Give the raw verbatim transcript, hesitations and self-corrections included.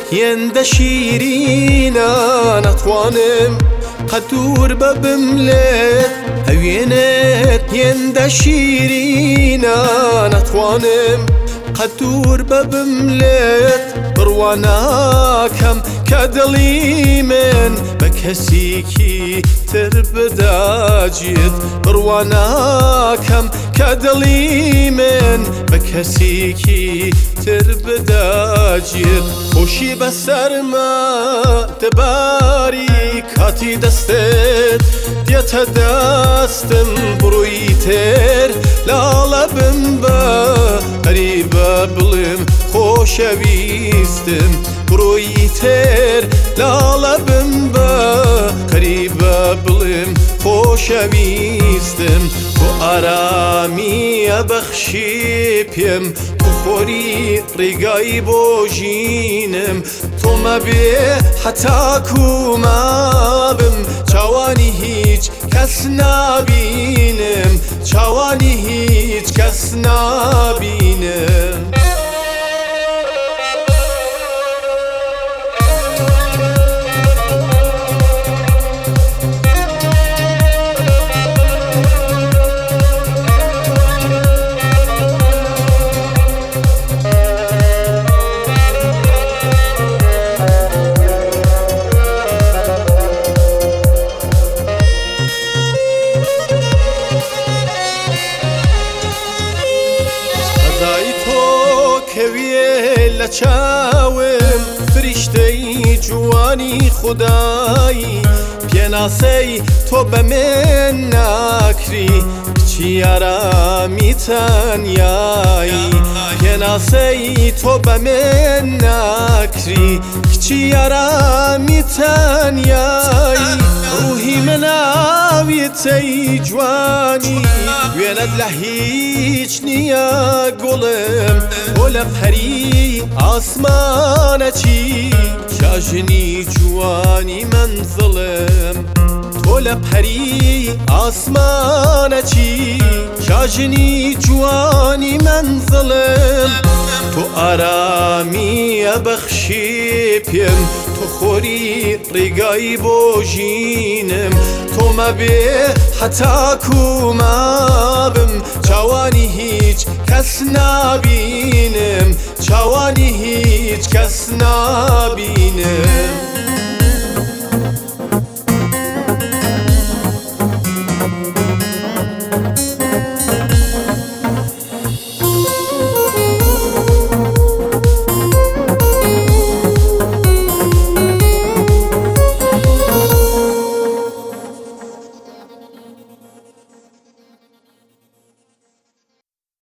هێندە شیرینە نەتوانم قەت دوور ببم لێت ئەوێنێت هێندە شیرینە نەتوانم قەت دوور ببم لێت بڕوا ناکەم کە دڵی من بە کەسێکی تر بداگیت بڕوا ناکەم کە دڵی من بە کەسێکی تر بداگیت خۆشی بەسەرمە دەباری کاتی دەستت دێتە دەستم بڕووی تر لاڵە بم بە غەریبە بڵێم خۆشەویستم بڕووی تر لاڵە بم بە غەریبە بڵێم خۆشەویستم تۆ ئارامیە بەخشی پێم تۆ خۆری ڕێگای بۆ ژینم تۆ مەبێ هەتاکو مابم چاوانی هیچ کەس نابینم چاوانی هیچ کەس نابینم لە چاوم فریشتەی جوانی خودایی پێناسەی تۆ بە من ناکری کچی ئارامی تەنیایی پێناسەی تۆ بە من ناکری کچی ئارامی تەنیایی ڕووهی مناویتەی جوانی وێنەت لە هیچ نییە گوڵم بۆ لە پەری ئاسمانەچی شاژنی جوانی منزڵم تۆ لە پەری ئاسمانەچی شاژنی جوانی منزڵم تۆ ئارامیە بەخشی پێم تۆ خۆری ڕێگای بۆ ژینم تۆ مەبێ هەتاکو مابم چاوانی هیچ کەس نابینم چاوانی هیچ کەس نابینم